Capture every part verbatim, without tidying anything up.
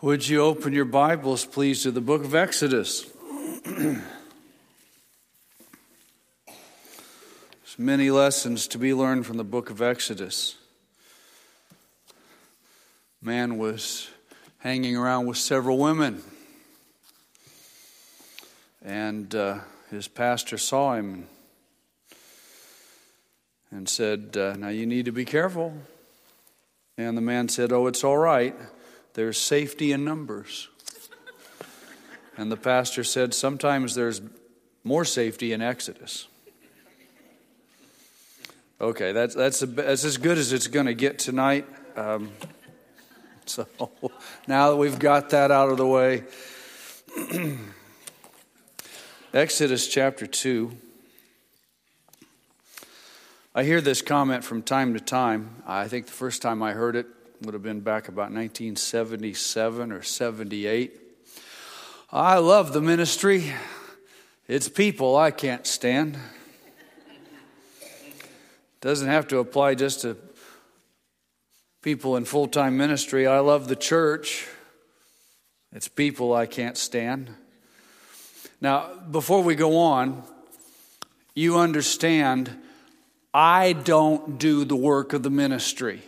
Would you open your Bibles, please, to the book of Exodus? There's many lessons to be learned from the book of Exodus. Man was hanging around with several women, and uh, his pastor saw him and said, uh, now you need to be careful. And the man said, oh, it's all right. There's safety in numbers. And the pastor said, sometimes there's more safety in Exodus. Okay, that's that's, a, that's as good as it's going to get tonight. Um, so now that we've got that out of the way, Exodus chapter two. I hear this comment from time to time. I think the first time I heard it would have been back about nineteen seventy-seven or seventy-eight. I love the ministry. It's people I can't stand. Doesn't have to apply just to people in full-time ministry. I love the church. It's people I can't stand. Now, before we go on, you understand I don't do the work of the ministry.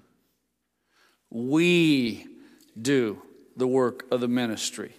We do the work of the ministry.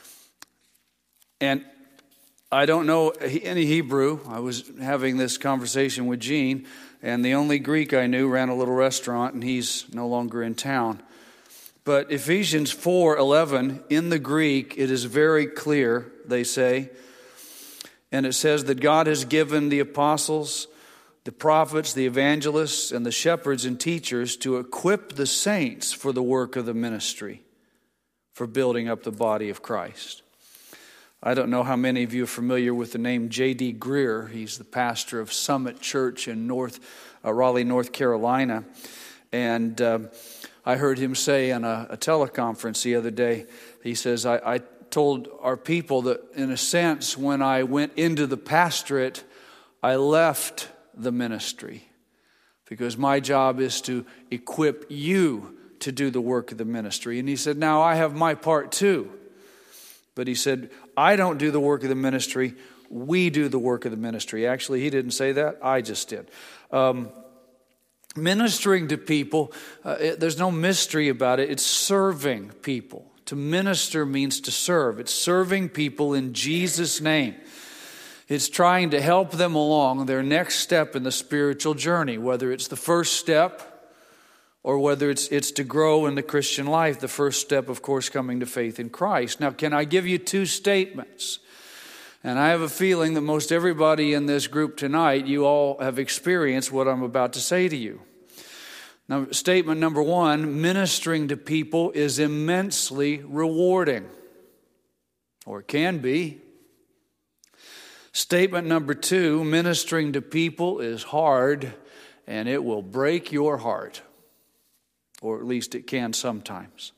And I don't know any Hebrew. I was having this conversation with Gene, and the only Greek I knew ran a little restaurant, and he's no longer in town. But Ephesians four eleven, in the Greek, it is very clear, they say, and it says that God has given the apostles, the prophets, the evangelists, and the shepherds and teachers to equip the saints for the work of the ministry, for building up the body of Christ. I don't know how many of you are familiar with the name J D Greer. He's the pastor of Summit Church in North uh, Raleigh, North Carolina. And uh, I heard him say in a, a teleconference the other day, he says, I, I told our people that in a sense, when I went into the pastorate, I left the ministry, because my job is to equip you to do the work of the ministry. And he said, now I have my part too. But he said, I don't do the work of the ministry. We do the work of the ministry. Actually, he didn't say that. I just did. Um, ministering to people, uh, it, there's no mystery about it. It's serving people. To minister means to serve. It's serving people in Jesus' name. It's trying to help them along their next step in the spiritual journey, whether it's the first step or whether it's it's to grow in the Christian life. The first step, of course, coming to faith in Christ. Now, can I give you two statements? And I have a feeling that most everybody in this group tonight, you all have experienced what I'm about to say to you. Now, statement number one, ministering to people is immensely rewarding, or it can be. Statement number two, ministering to people is hard and it will break your heart. Or at least it can sometimes.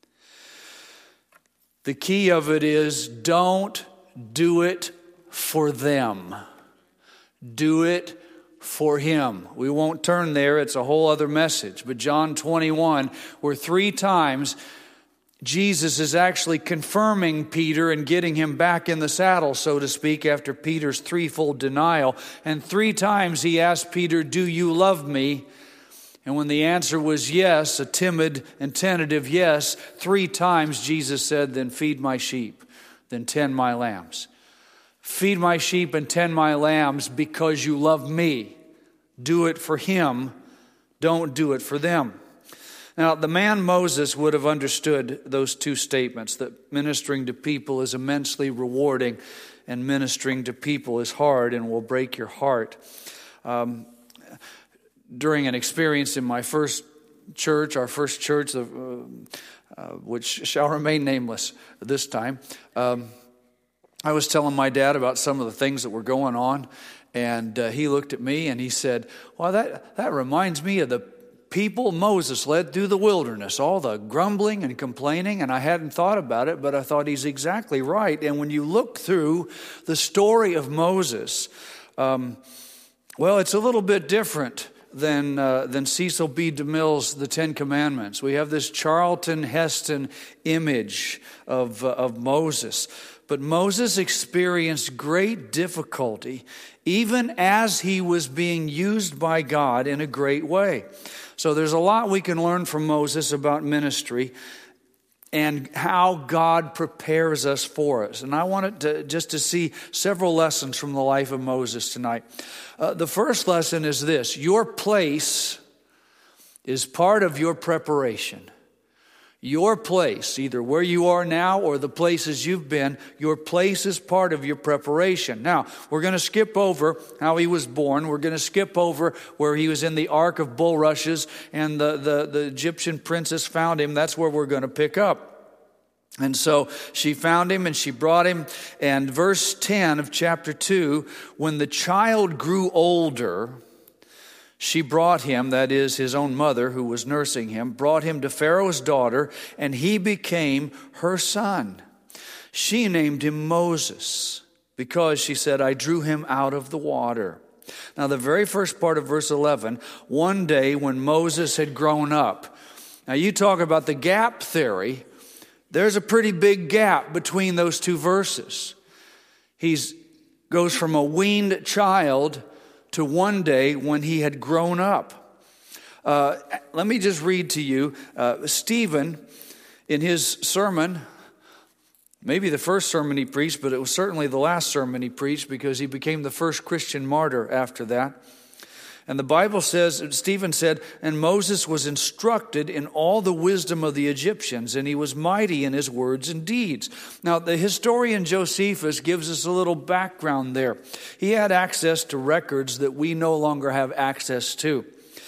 The key of it is don't do it for them. Do it for Him. We won't turn there. It's a whole other message. But John twenty-one, where three times Jesus is actually confirming Peter and getting him back in the saddle, so to speak, after Peter's threefold denial. And three times he asked Peter, do you love me? And when the answer was yes, a timid and tentative yes, three times Jesus said, then feed my sheep, then tend my lambs. Feed my sheep and tend my lambs because you love me. Do it for Him. Don't do it for them. Now, the man Moses would have understood those two statements, that ministering to people is immensely rewarding and ministering to people is hard and will break your heart. Um, during an experience in my first church, our first church, uh, uh, which shall remain nameless this time, um, I was telling my dad about some of the things that were going on, and uh, he looked at me and he said, well, that, that reminds me of the people Moses led through the wilderness, all the grumbling and complaining, and I hadn't thought about it, but I thought he's exactly right. And when you look through the story of Moses, um, well, it's a little bit different than uh, than Cecil B. DeMille's The Ten Commandments. We have this Charlton Heston image of uh, of Moses. But Moses experienced great difficulty even as he was being used by God in a great way. So there's a lot we can learn from Moses about ministry and how God prepares us for us. And I wanted to just to see several lessons from the life of Moses tonight. Uh, the first lesson is this: your place is part of your preparation. Your place, either where you are now or the places you've been, your place is part of your preparation. Now, we're going to skip over how he was born. We're going to skip over where he was in the ark of bulrushes and the, the, the Egyptian princess found him. That's where we're going to pick up. And so she found him and she brought him. And verse ten of chapter two, when the child grew older, she brought him, that is his own mother who was nursing him, brought him to Pharaoh's daughter, and he became her son. She named him Moses because, she said, I drew him out of the water. Now, the very first part of verse eleven, one day when Moses had grown up. Now, you talk about the gap theory. There's a pretty big gap between those two verses. He goes from a weaned child to one day when he had grown up. Uh, let me just read to you. Uh, Stephen, in his sermon, maybe the first sermon he preached, but it was certainly the last sermon he preached because he became the first Christian martyr after that. And the Bible says, Stephen said, and Moses was instructed in all the wisdom of the Egyptians, and he was mighty in his words and deeds. Now, the historian Josephus gives us a little background there. He had access to records that we no longer have access to.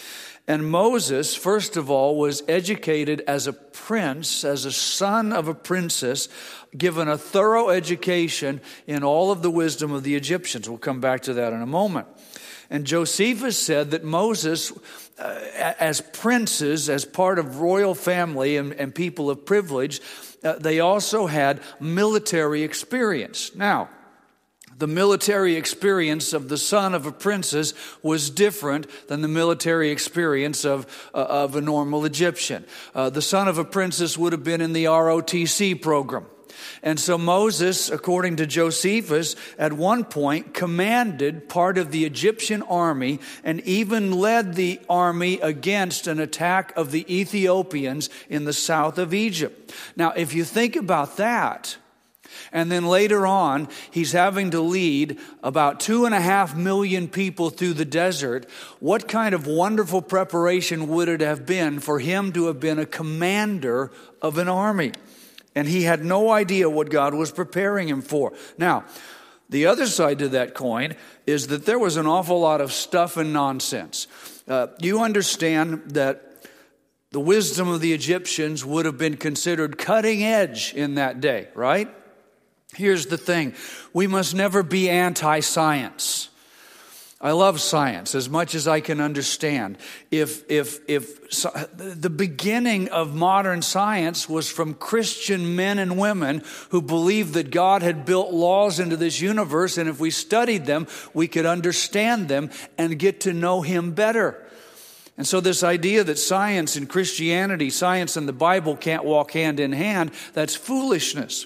And Moses, first of all, was educated as a prince, as a son of a princess, given a thorough education in all of the wisdom of the Egyptians. We'll come back to that in a moment. And Josephus said that Moses, uh, as princes, as part of royal family and, and people of privilege, uh, they also had military experience. Now, the military experience of the son of a princess was different than the military experience of, uh, of a normal Egyptian. Uh, the son of a princess would have been in the R O T C program. And so Moses, according to Josephus, at one point commanded part of the Egyptian army and even led the army against an attack of the Ethiopians in the south of Egypt. Now, if you think about that, and then later on, he's having to lead about two and a half million people through the desert, what kind of wonderful preparation would it have been for him to have been a commander of an army? And he had no idea what God was preparing him for. Now, the other side to that coin is that there was an awful lot of stuff and nonsense. Uh, you understand that the wisdom of the Egyptians would have been considered cutting edge in that day, right? Here's the thing. We must never be anti-science. I love science as much as I can understand. If if if the beginning of modern science was from Christian men and women who believed that God had built laws into this universe, and if we studied them, we could understand them and get to know Him better. And so this idea that science and Christianity, science and the Bible can't walk hand in hand, that's foolishness.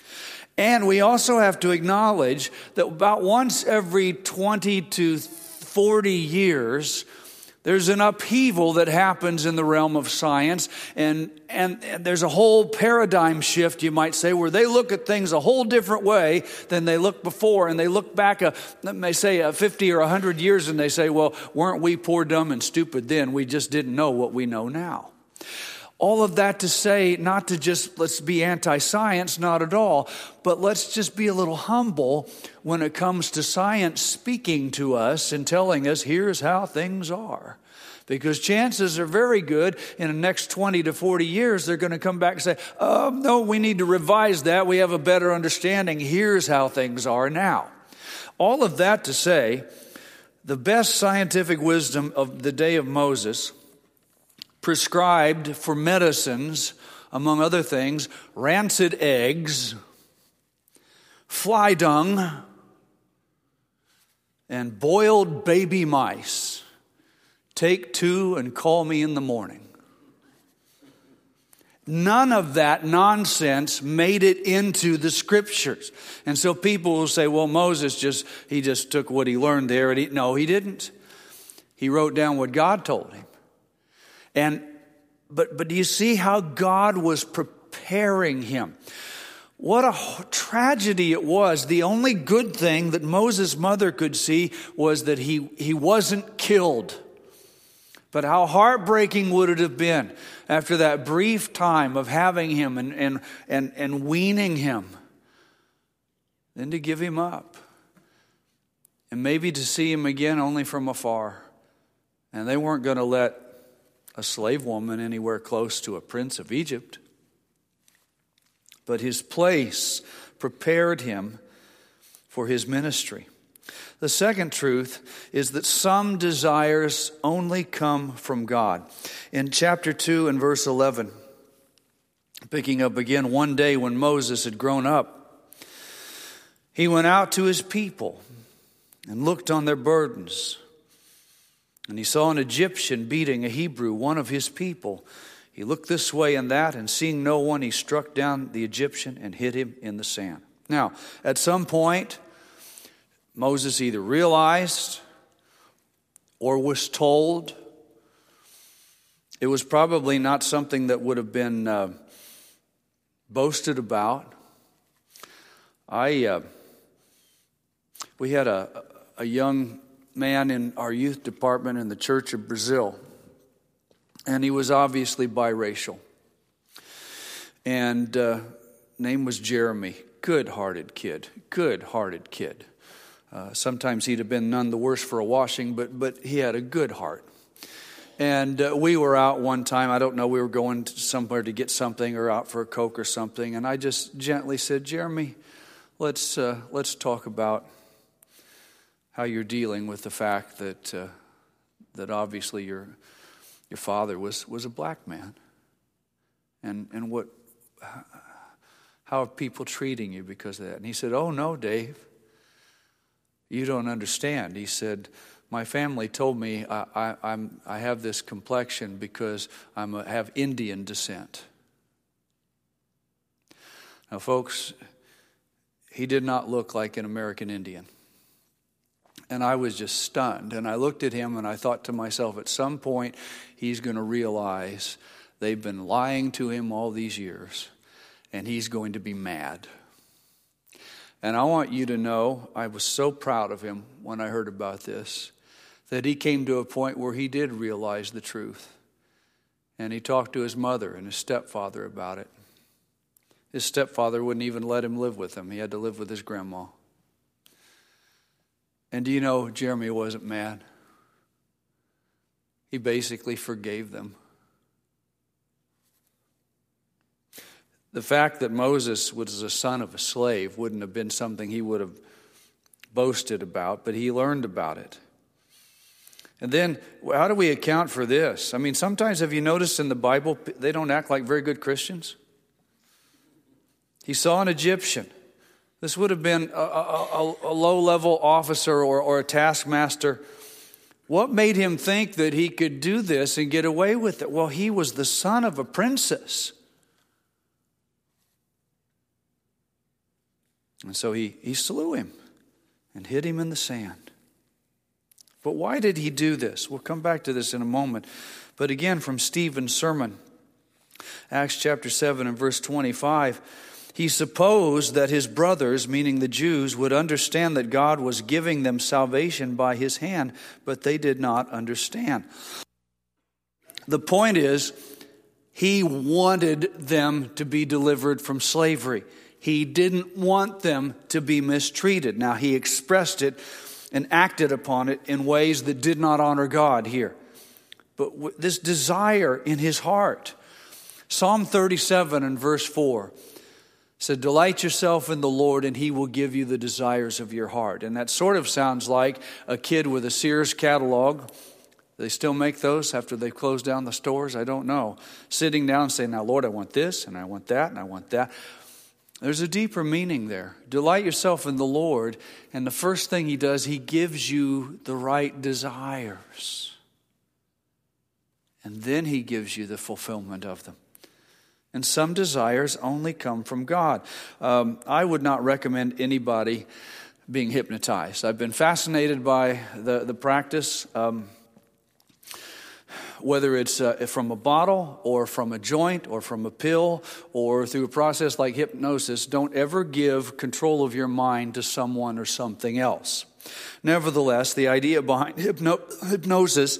And we also have to acknowledge that about once every twenty to forty years, there's an upheaval that happens in the realm of science. And, and, and there's a whole paradigm shift, you might say, where they look at things a whole different way than they looked before. And they look back, a, they say, a fifty or one hundred years, and they say, well, weren't we poor, dumb, and stupid then? We just didn't know what we know now. All of that to say, not to just let's be anti-science, not at all, but let's just be a little humble when it comes to science speaking to us and telling us, here's how things are. Because chances are very good in the next twenty to forty years, they're going to come back and say, oh, no, we need to revise that. We have a better understanding. Here's how things are now. All of that to say, the best scientific wisdom of the day of Moses prescribed for medicines, among other things, rancid eggs, fly dung, and boiled baby mice. Take two and call me in the morning. None of that nonsense made it into the scriptures. And so people will say, well, Moses just, he just took what he learned there. And he, no, he didn't. He wrote down what God told him. And, but, but do you see how God was preparing him? What a tragedy it was. The only good thing that Moses' mother could see was that he, he wasn't killed. But how heartbreaking would it have been after that brief time of having him and, and, and, and weaning him, then to give him up. And maybe to see him again only from afar. And they weren't going to let a slave woman anywhere close to a prince of Egypt. But his place prepared him for his ministry. The second truth is that some desires only come from God. In chapter two and verse eleven, picking up again, one day when Moses had grown up, he went out to his people and looked on their burdens. And he saw an Egyptian beating a Hebrew, one of his people. He looked this way and that, and seeing no one, he struck down the Egyptian and hid him in the sand. Now, at some point, Moses either realized or was told. It was probably not something that would have been uh, boasted about. I uh, we had a a young man in our youth department in the Church of Brazil, and he was obviously biracial. And uh, name was Jeremy. Good-hearted kid. Good-hearted kid. Uh, sometimes he'd have been none the worse for a washing, but but he had a good heart. And uh, we were out one time, I don't know, we were going to somewhere to get something or out for a Coke or something, and I just gently said, Jeremy, let's uh, let's talk about how you're dealing with the fact that uh, that obviously your your father was was a black man, and and what how are people treating you because of that? And he said, oh no, Dave. You don't understand. He said, my family told me I, I, I'm, I have this complexion because I have Indian descent. Now, folks, he did not look like an American Indian. And I was just stunned. And I looked at him and I thought to myself, at some point, he's going to realize they've been lying to him all these years. And he's going to be mad. And I want you to know, I was so proud of him when I heard about this, that he came to a point where he did realize the truth. And he talked to his mother and his stepfather about it. His stepfather wouldn't even let him live with him. He had to live with his grandma. And do you know, Jeremy wasn't mad. He basically forgave them. The fact that Moses was the son of a slave wouldn't have been something he would have boasted about, but he learned about it. And then, how do we account for this? I mean, sometimes have you noticed in the Bible, they don't act like very good Christians? He saw an Egyptian. This would have been a, a, a low-level officer or, or a taskmaster. What made him think that he could do this and get away with it? Well, he was the son of a princess. And so he, he slew him and hid him in the sand. But why did he do this? We'll come back to this in a moment. But again, from Stephen's sermon, Acts chapter seven and verse twenty-five, he supposed that his brothers, meaning the Jews, would understand that God was giving them salvation by his hand, but they did not understand. The point is, he wanted them to be delivered from slavery. He didn't want them to be mistreated. Now, he expressed it and acted upon it in ways that did not honor God here. But this desire in his heart. Psalm thirty-seven and verse four said, delight yourself in the Lord and he will give you the desires of your heart. And that sort of sounds like a kid with a Sears catalog. They still make those after they've closed down the stores? I don't know. Sitting down and saying, now, Lord, I want this and I want that and I want that. There's a deeper meaning there. Delight yourself in the Lord, and the first thing he does, he gives you the right desires. and then he gives you the fulfillment of them. And some desires only come from God. Um, I would not recommend anybody being hypnotized. I've been fascinated by the, the practice, um, whether it's uh, from a bottle or from a joint or from a pill or through a process like hypnosis. Don't ever give control of your mind to someone or something else. Nevertheless, the idea behind hypno- hypnosis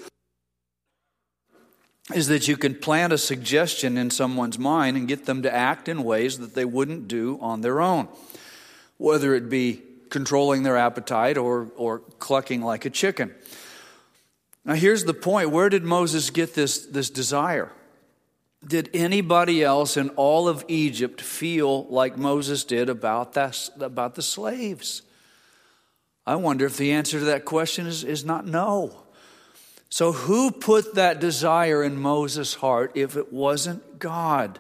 is that you can plant a suggestion in someone's mind and get them to act in ways that they wouldn't do on their own, whether it be controlling their appetite or, or clucking like a chicken. Now here's the point. Where did Moses get this, this desire? Did anybody else in all of Egypt feel like Moses did about, that, about the slaves? I wonder if the answer to that question is, is not no. So who put that desire in Moses' heart if it wasn't God?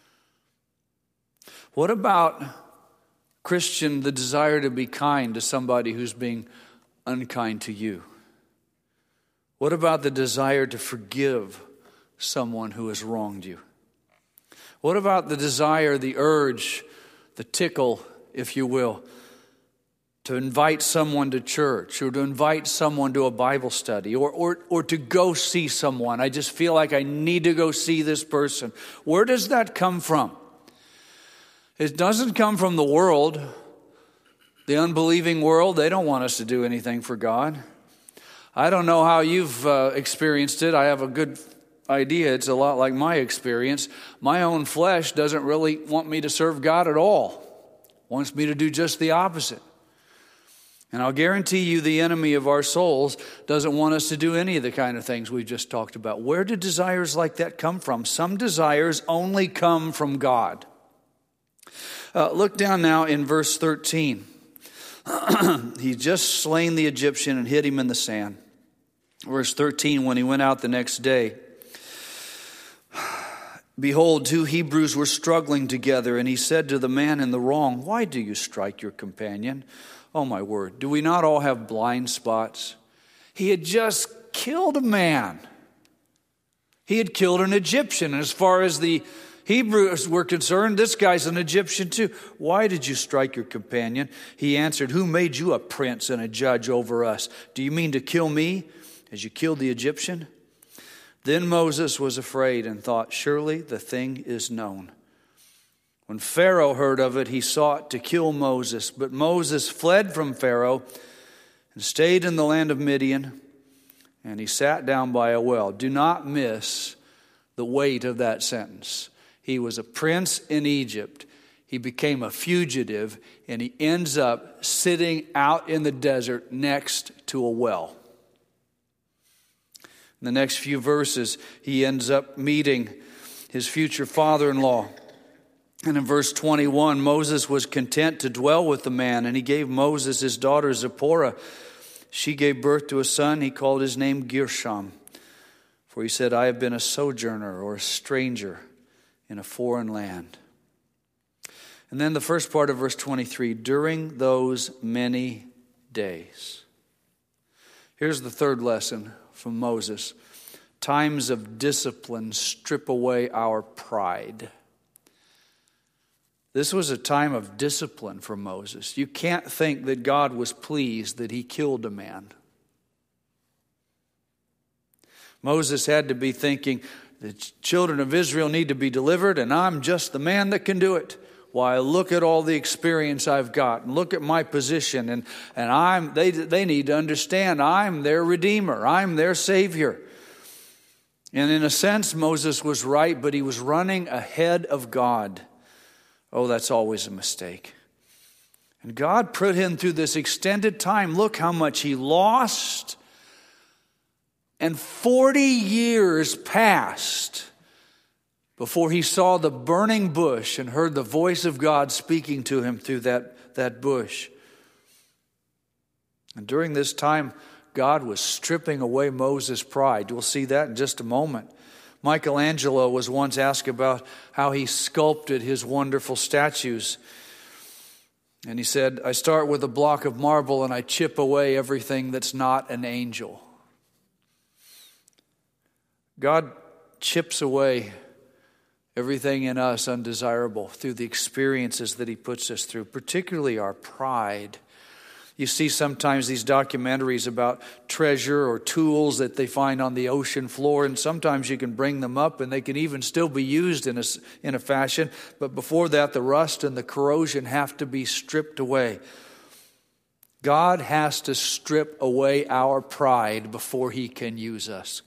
What about, Christian, the desire to be kind to somebody who's being unkind to you? What about the desire to forgive someone who has wronged you? What about the desire, the urge, the tickle, if you will, to invite someone to church or to invite someone to a Bible study or, or, or to go see someone? I just feel like I need to go see this person. Where does that come from? It doesn't come from the world, the unbelieving world. They don't want us to do anything for God. I don't know how you've uh, experienced it. I have a good idea. It's a lot like my experience. My own flesh doesn't really want me to serve God at all. Wants me to do just the opposite. And I'll guarantee you the enemy of our souls doesn't want us to do any of the kind of things we've just talked about. Where do desires like that come from? Some desires only come from God. Uh, look down now in verse thirteen. He just slain the Egyptian and hid him in the sand. Verse thirteen, when he went out the next day, behold, two Hebrews were struggling together, and he said to the man in the wrong, why do you strike your companion? Oh, my word, do we not all have blind spots? He had just killed a man. He had killed an Egyptian. And as far as the Hebrews were concerned, this guy's an Egyptian too. Why did you strike your companion? He answered, who made you a prince and a judge over us? Do you mean to kill me as you killed the Egyptian? Then Moses was afraid and thought, surely the thing is known. When Pharaoh heard of it, he sought to kill Moses. But Moses fled from Pharaoh and stayed in the land of Midian, and he sat down by a well. Do not miss the weight of that sentence. He was a prince in Egypt. He became a fugitive, and he ends up sitting out in the desert next to a well. In the next few verses, he ends up meeting his future father-in-law. And in verse twenty-one, Moses was content to dwell with the man, and he gave Moses his daughter Zipporah. She gave birth to a son. He called his name Gershom. For he said, I have been a sojourner or a stranger in a foreign land. And then the first part of verse twenty-three, during those many days. Here's the third lesson from Moses. Times of discipline strip away our pride. This was a time of discipline for Moses. You can't think that God was pleased that he killed a man. Moses had to be thinking, the children of Israel need to be delivered, and I'm just the man that can do it. Why, look at all the experience I've got, and look at my position, and, and I'm they they need to understand I'm their Redeemer, I'm their Savior. And in a sense, Moses was right, but he was running ahead of God. Oh, that's always a mistake. And God put him through this extended time. Look how much he lost. And forty years passed before he saw the burning bush and heard the voice of God speaking to him through that, that bush. And during this time, God was stripping away Moses' pride. We'll see that in just a moment. Michelangelo was once asked about how he sculpted his wonderful statues. And he said, I start with a block of marble and I chip away everything that's not an angel. God chips away everything in us undesirable through the experiences that he puts us through, particularly our pride. You see sometimes these documentaries about treasure or tools that they find on the ocean floor, and sometimes you can bring them up and they can even still be used in a, in a fashion. But before that, the rust and the corrosion have to be stripped away. God has to strip away our pride before he can use us.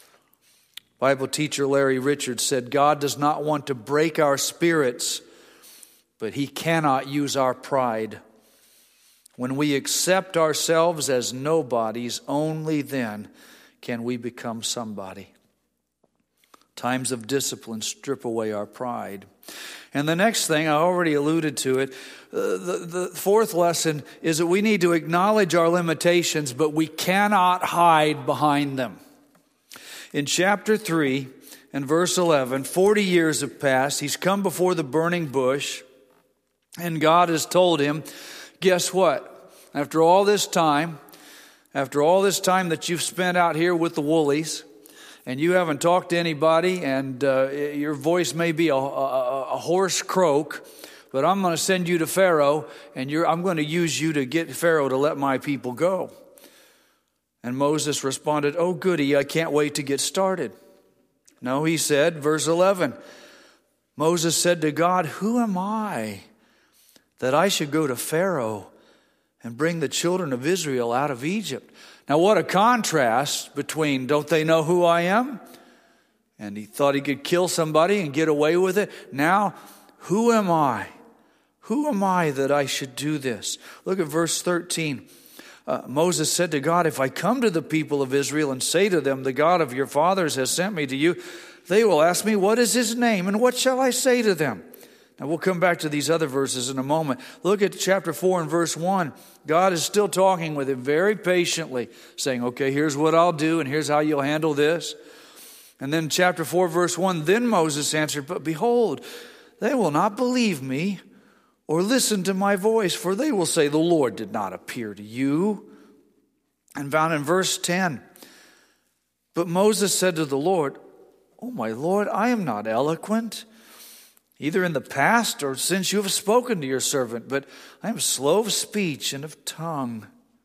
Bible teacher Larry Richards said, God does not want to break our spirits, but he cannot use our pride. When we accept ourselves as nobodies, only then can we become somebody. Times of discipline strip away our pride. And the next thing, I already alluded to it, uh, the, the fourth lesson is that we need to acknowledge our limitations, but we cannot hide behind them. In chapter three and verse eleven, forty years have passed. He's come before the burning bush, and God has told him, guess what? After all this time, after all this time that you've spent out here with the woolies, and you haven't talked to anybody, and uh, your voice may be a, a, a hoarse croak, but I'm going to send you to Pharaoh, and you're, I'm going to use you to get Pharaoh to let my people go. And Moses responded, oh goody, I can't wait to get started. No, he said, verse eleven, Moses said to God, who am I that I should go to Pharaoh and bring the children of Israel out of Egypt? Now what a contrast between, don't they know who I am? And he thought he could kill somebody and get away with it. Now, who am I? Who am I that I should do this? Look at verse thirteen. Uh, Moses said to God, if I come to the people of Israel and say to them, the God of your fathers has sent me to you, they will ask me, what is his name? And what shall I say to them? Now we'll come back to these other verses in a moment. Look at chapter four and verse one. God is still talking with him very patiently, saying, okay, here's what I'll do, and here's how you'll handle this. And then chapter four, verse one, then Moses answered, but behold, they will not believe me or listen to my voice, for they will say, the Lord did not appear to you. And found in verse ten, but Moses said to the Lord, oh my Lord, I am not eloquent, either in the past or since you have spoken to your servant, but I am slow of speech and of tongue.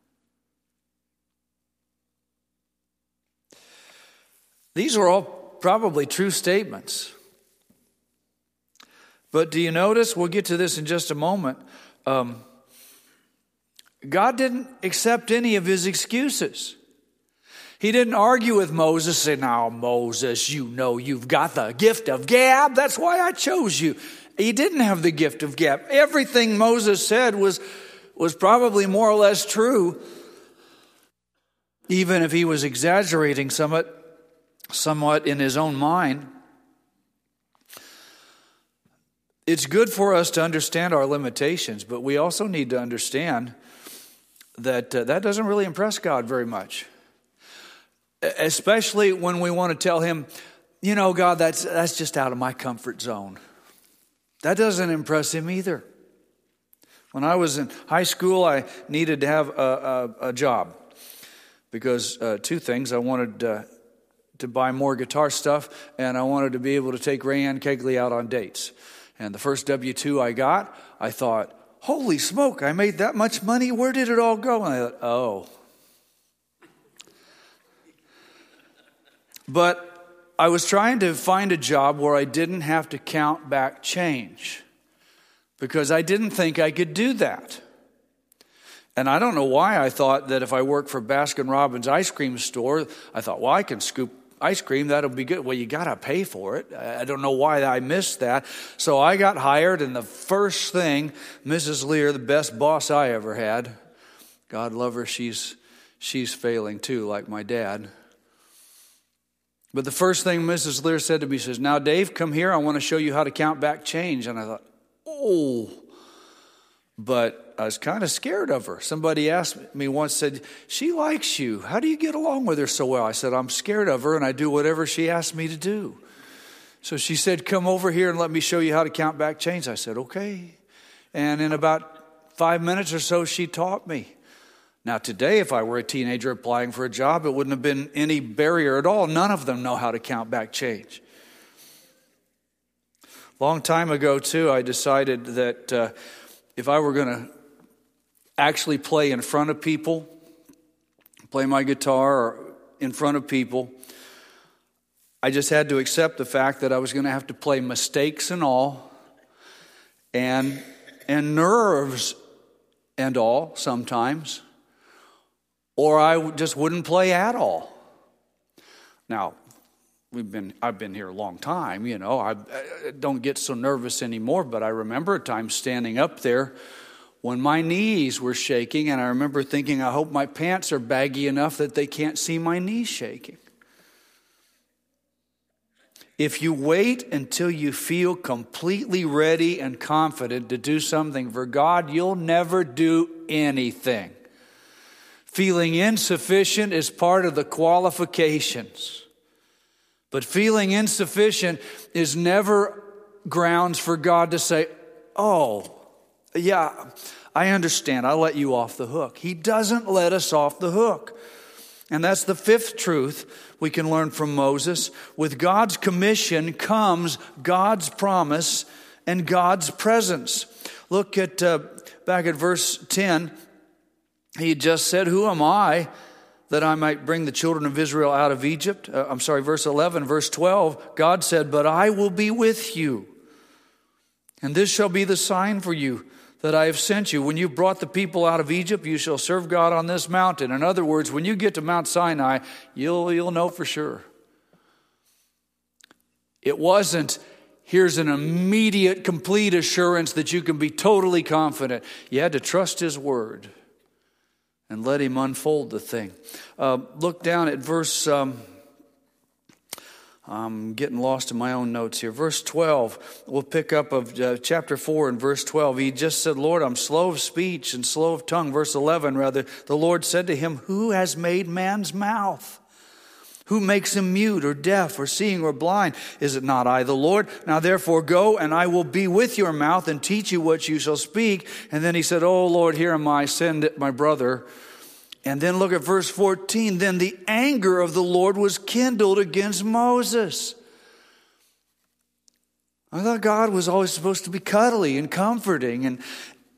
These are all probably true statements. But do you notice, we'll get to this in just a moment, um, God didn't accept any of his excuses. He didn't argue with Moses, say, now Moses, you know you've got the gift of gab. That's why I chose you. He didn't have the gift of gab. Everything Moses said was, was probably more or less true, even if he was exaggerating somewhat, somewhat in his own mind. It's good for us to understand our limitations, but we also need to understand that uh, that doesn't really impress God very much. Especially when we want to tell him, you know, God, that's that's just out of my comfort zone. That doesn't impress him either. When I was in high school, I needed to have a, a, a job because uh, two things. I wanted uh, to buy more guitar stuff, and I wanted to be able to take Rayanne Kegley out on dates. And the first W two I got, I thought, holy smoke, I made that much money. Where did it all go? And I thought, oh. But I was trying to find a job where I didn't have to count back change because I didn't think I could do that. And I don't know why I thought that if I worked for Baskin Robbins ice cream store, I thought, well, I can scoop ice cream, that'll be good. Well, you got to pay for it. I don't know why I missed that. So I got hired, and the first thing, Missus Lear, the best boss I ever had, God love her, she's she's failing too, like my dad. But the first thing Missus Lear said to me, she says, now, Dave, come here. I want to show you how to count back change. And I thought, oh. But I was kind of scared of her. Somebody asked me once, said, she likes you. How do you get along with her so well? I said, I'm scared of her, and I do whatever she asks me to do. So she said, come over here and let me show you how to count back change. I said, okay. And in about five minutes or so, she taught me. Now today, if I were a teenager applying for a job, it wouldn't have been any barrier at all. None of them know how to count back change. Long time ago, too, I decided that uh, if I were going to actually play in front of people, play my guitar in front of people, I just had to accept the fact that I was going to have to play mistakes and all, and and nerves and all sometimes, or I just wouldn't play at all. Now, we've been I've been here a long time, you know. I, I don't get so nervous anymore, but I remember a time standing up there when my knees were shaking, and I remember thinking, I hope my pants are baggy enough that they can't see my knees shaking. If you wait until you feel completely ready and confident to do something for God, you'll never do anything. Feeling insufficient is part of the qualifications. But feeling insufficient is never grounds for God to say, oh, yeah, I understand. I'll let you off the hook. He doesn't let us off the hook. And that's the fifth truth we can learn from Moses. With God's commission comes God's promise and God's presence. Look at uh, back at verse ten. He just said, who am I that I might bring the children of Israel out of Egypt? Uh, I'm sorry, verse eleven, verse twelve. God said, but I will be with you. And this shall be the sign for you that I have sent you. When you brought the people out of Egypt, you shall serve God on this mountain. In other words, when you get to Mount Sinai, you'll, you'll know for sure. It wasn't, here's an immediate, complete assurance that you can be totally confident. You had to trust His word and let Him unfold the thing. Uh, look down at verse... Um, I'm getting lost in my own notes here. Verse twelve, we'll pick up of uh, chapter four and verse twelve. He just said, Lord, I'm slow of speech and slow of tongue. Verse eleven, rather, the Lord said to him, who has made man's mouth? Who makes him mute or deaf or seeing or blind? Is it not I, the Lord? Now therefore go, and I will be with your mouth and teach you what you shall speak. And then he said, oh Lord, here am I, send my brother. And then look at verse fourteen. Then the anger of the Lord was kindled against Moses. I thought God was always supposed to be cuddly and comforting. And,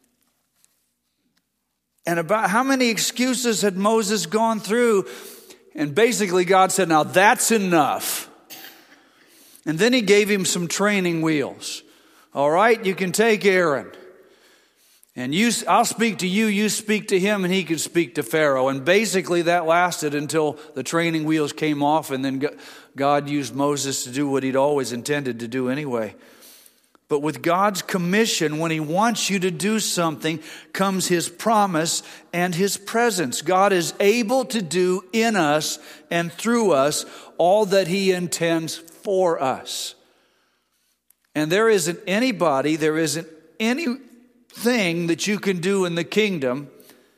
and about how many excuses had Moses gone through? And basically God said, now that's enough. And then He gave him some training wheels. All right, you can take Aaron. And you, I'll speak to you, you speak to him, and he can speak to Pharaoh. And basically that lasted until the training wheels came off, and then God used Moses to do what He'd always intended to do anyway. But with God's commission, when He wants you to do something, comes His promise and His presence. God is able to do in us and through us all that He intends for us. And there isn't anybody, there isn't any thing that you can do in the kingdom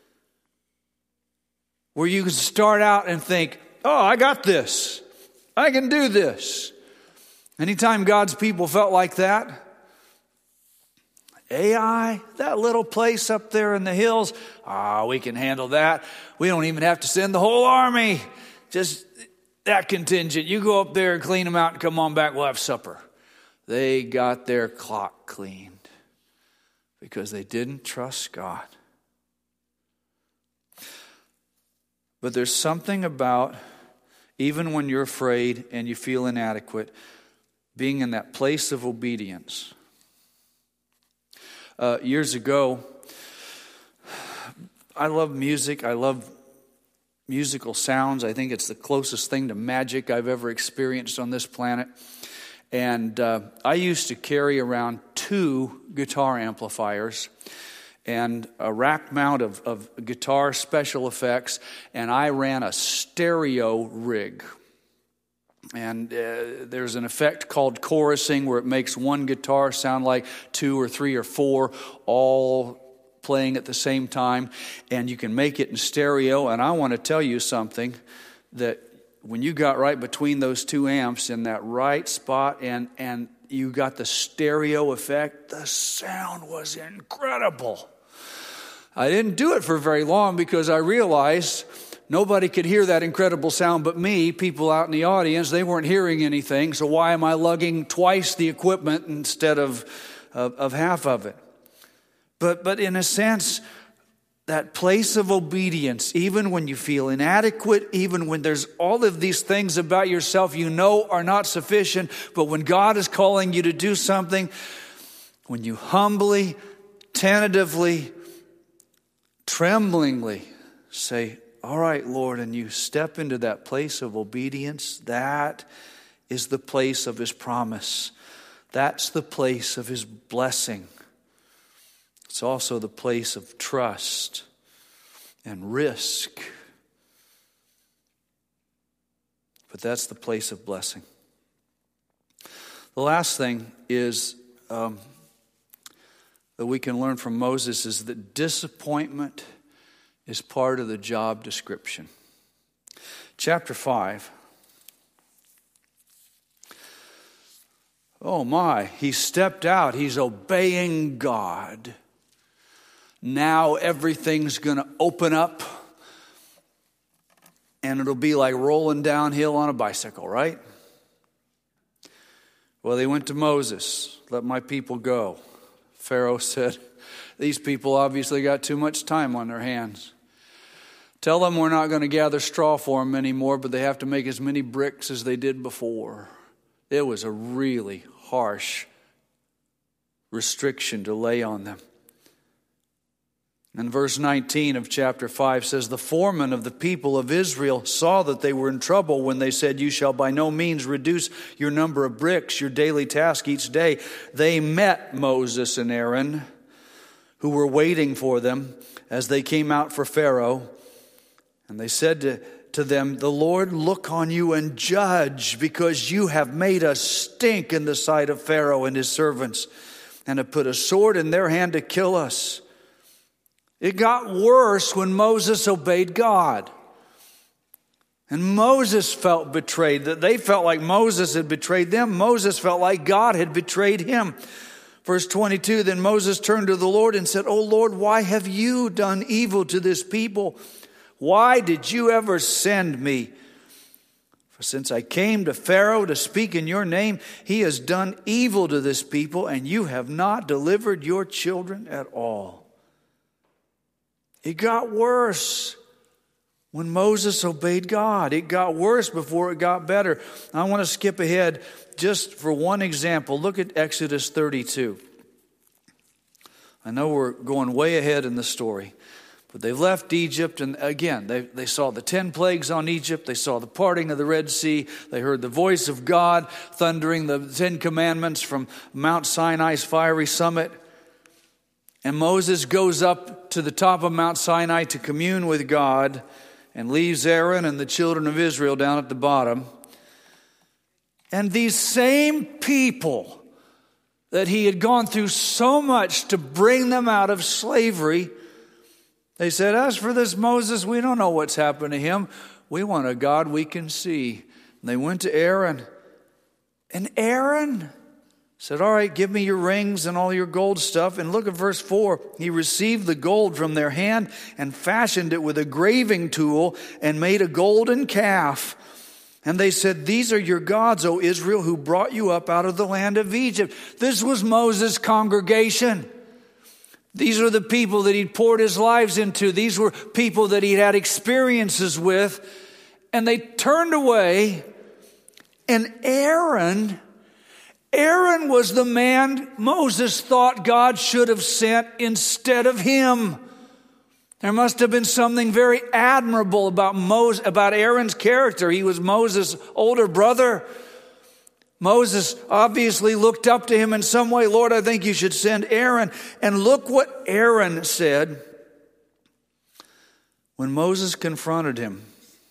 where you can start out and think, oh, I got this. I can do this. Anytime God's people felt like that, A I, that little place up there in the hills, ah, oh, we can handle that. We don't even have to send the whole army. Just that contingent. You go up there and clean them out and come on back, we'll have supper. They got their clock cleaned because they didn't trust God. But there's something about, even when you're afraid and you feel inadequate, being in that place of obedience. Uh, years ago, I love music. I love musical sounds. I think it's the closest thing to magic I've ever experienced on this planet. And uh, I used to carry around two guitar amplifiers and a rack mount of, of guitar special effects, and I ran a stereo rig. And uh, there's an effect called chorusing where it makes one guitar sound like two or three or four all playing at the same time, and you can make it in stereo. And I want to tell you something, that when you got right between those two amps in that right spot and, and you got the stereo effect, the sound was incredible. I didn't do it for very long because I realized nobody could hear that incredible sound but me. People out in the audience, they weren't hearing anything. So why am I lugging twice the equipment instead of, of, of half of it? But, but in a sense, that place of obedience, even when you feel inadequate, even when there's all of these things about yourself you know are not sufficient, but when God is calling you to do something, when you humbly, tentatively, tremblingly say, all right, Lord, and you step into that place of obedience, that is the place of His promise. That's the place of His blessing. It's also the place of trust and risk. But that's the place of blessing. The last thing is um, that we can learn from Moses is that disappointment is part of the job description. Chapter five. Oh my, he stepped out. He's obeying God. Now everything's going to open up and it'll be like rolling downhill on a bicycle, right? Well, they went to Moses. Let my people go. Pharaoh said, these people obviously got too much time on their hands. Tell them we're not going to gather straw for them anymore, but they have to make as many bricks as they did before. It was a really harsh restriction to lay on them. And verse nineteen of chapter five says, the foreman of the people of Israel saw that they were in trouble when they said, you shall by no means reduce your number of bricks, your daily task each day. They met Moses and Aaron, who were waiting for them as they came out for Pharaoh. And they said to, to them, the Lord look on you and judge, because you have made us stink in the sight of Pharaoh and his servants, and have put a sword in their hand to kill us. It got worse when Moses obeyed God. And Moses felt betrayed. That they felt like Moses had betrayed them. Moses felt like God had betrayed him. Verse twenty-two, then Moses turned to the Lord and said, O Lord, why have you done evil to this people? Why did you ever send me? For since I came to Pharaoh to speak in your name, he has done evil to this people, and you have not delivered your children at all. It got worse when Moses obeyed God. It got worse before it got better. I want to skip ahead just for one example. Look at Exodus thirty-two. I know we're going way ahead in the story, but they left Egypt, and again, they, they saw the ten plagues on Egypt. They saw the parting of the Red Sea. They heard the voice of God thundering the Ten Commandments from Mount Sinai's fiery summit. And Moses goes up to the top of Mount Sinai to commune with God and leaves Aaron and the children of Israel down at the bottom. And these same people that he had gone through so much to bring them out of slavery, they said, as for this Moses, we don't know what's happened to him. We want a God we can see. And they went to Aaron. And Aaron said, all right, give me your rings and all your gold stuff. And look at verse four. He received the gold from their hand and fashioned it with a graving tool and made a golden calf. And they said, these are your gods, O Israel, who brought you up out of the land of Egypt. This was Moses' congregation. These are the people that he'd poured his lives into. These were people that he'd had experiences with. And they turned away. And Aaron... Aaron was the man Moses thought God should have sent instead of him. There must have been something very admirable about Moses, about Aaron's character. He was Moses' older brother. Moses obviously looked up to him in some way. Lord, I think you should send Aaron. And look what Aaron said when Moses confronted him.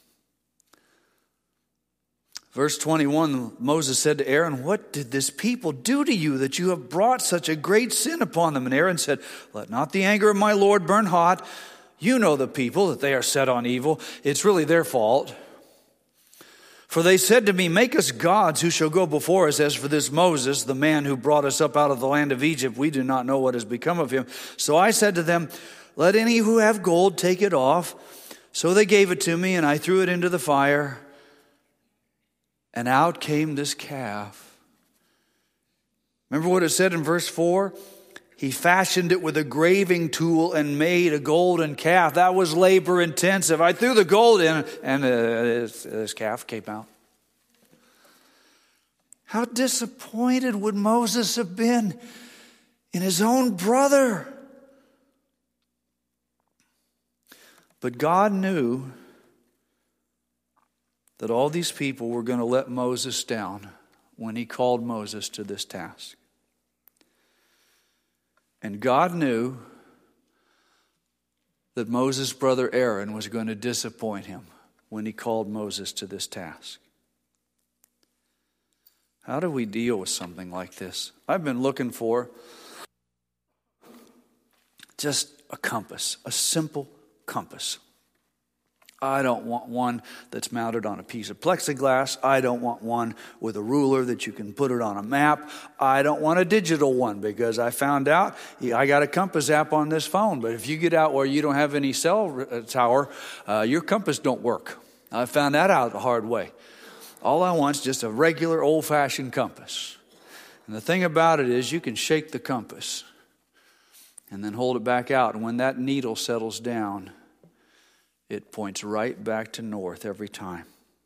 Verse twenty-one, Moses said to Aaron, what did this people do to you that you have brought such a great sin upon them? And Aaron said, let not the anger of my Lord burn hot. You know the people, that they are set on evil. It's really their fault. For they said to me, make us gods who shall go before us. As for this Moses, the man who brought us up out of the land of Egypt, we do not know what has become of him. So I said to them, let any who have gold take it off. So they gave it to me, and I threw it into the fire. And out came this calf. Remember what it said in verse four? He fashioned it with a graving tool and made a golden calf. That was labor intensive. I threw the gold in, and uh, this, this calf came out. How disappointed would Moses have been in his own brother? But God knew that all these people were going to let Moses down when he called Moses to this task. And God knew that Moses' brother Aaron was going to disappoint him when he called Moses to this task. How do we deal with something like this? I've been looking for just a compass, a simple compass. I don't want one that's mounted on a piece of plexiglass. I don't want one with a ruler that you can put it on a map. I don't want a digital one because I found out I got a compass app on this phone. But if you get out where you don't have any cell tower, uh, your compass don't work. I found that out the hard way. All I want is just a regular old-fashioned compass. And the thing about it is you can shake the compass and then hold it back out. And when that needle settles down, it points right back to north every time.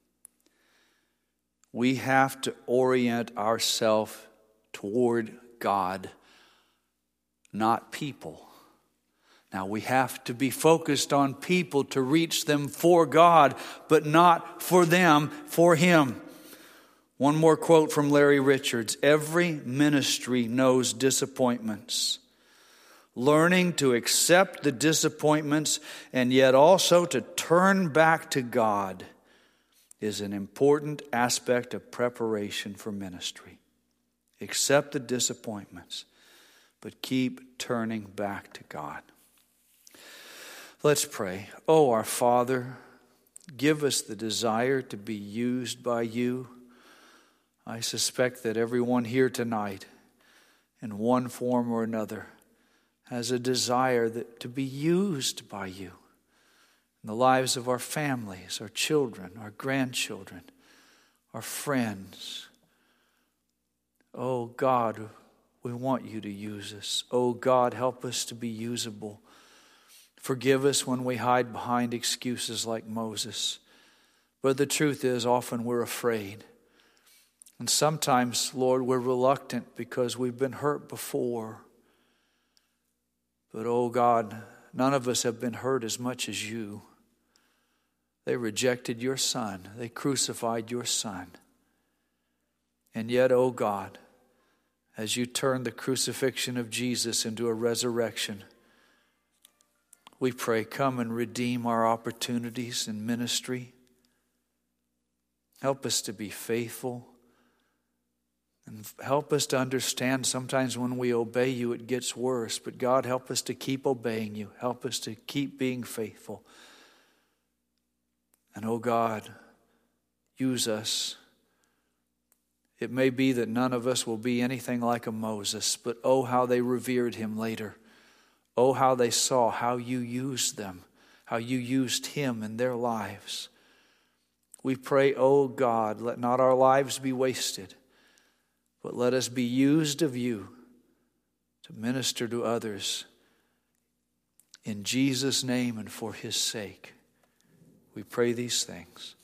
We have to orient ourselves toward God, not people. Now, we have to be focused on people to reach them for God, but not for them, for Him. One more quote from Larry Richards. Every ministry knows disappointments. Learning to accept the disappointments and yet also to turn back to God is an important aspect of preparation for ministry. Accept the disappointments, but keep turning back to God. Let's pray. Oh, our Father, give us the desire to be used by You. I suspect that everyone here tonight, in one form or another, has a desire that to be used by You in the lives of our families, our children, our grandchildren, our friends. Oh God, we want You to use us. Oh God, help us to be usable. Forgive us when we hide behind excuses like Moses. But the truth is, often we're afraid. And sometimes, Lord, we're reluctant because we've been hurt before. But, oh God, none of us have been hurt as much as You. They rejected Your Son. They crucified Your Son. And yet, oh God, as You turned the crucifixion of Jesus into a resurrection, we pray, come and redeem our opportunities in ministry. Help us to be faithful. And help us to understand sometimes when we obey You, it gets worse. But God, help us to keep obeying You. Help us to keep being faithful. And oh God, use us. It may be that none of us will be anything like a Moses, but oh, how they revered him later. Oh, how they saw how You used them, how You used him in their lives. We pray, oh God, let not our lives be wasted, but let us be used of You to minister to others. In Jesus' name and for His sake, we pray these things.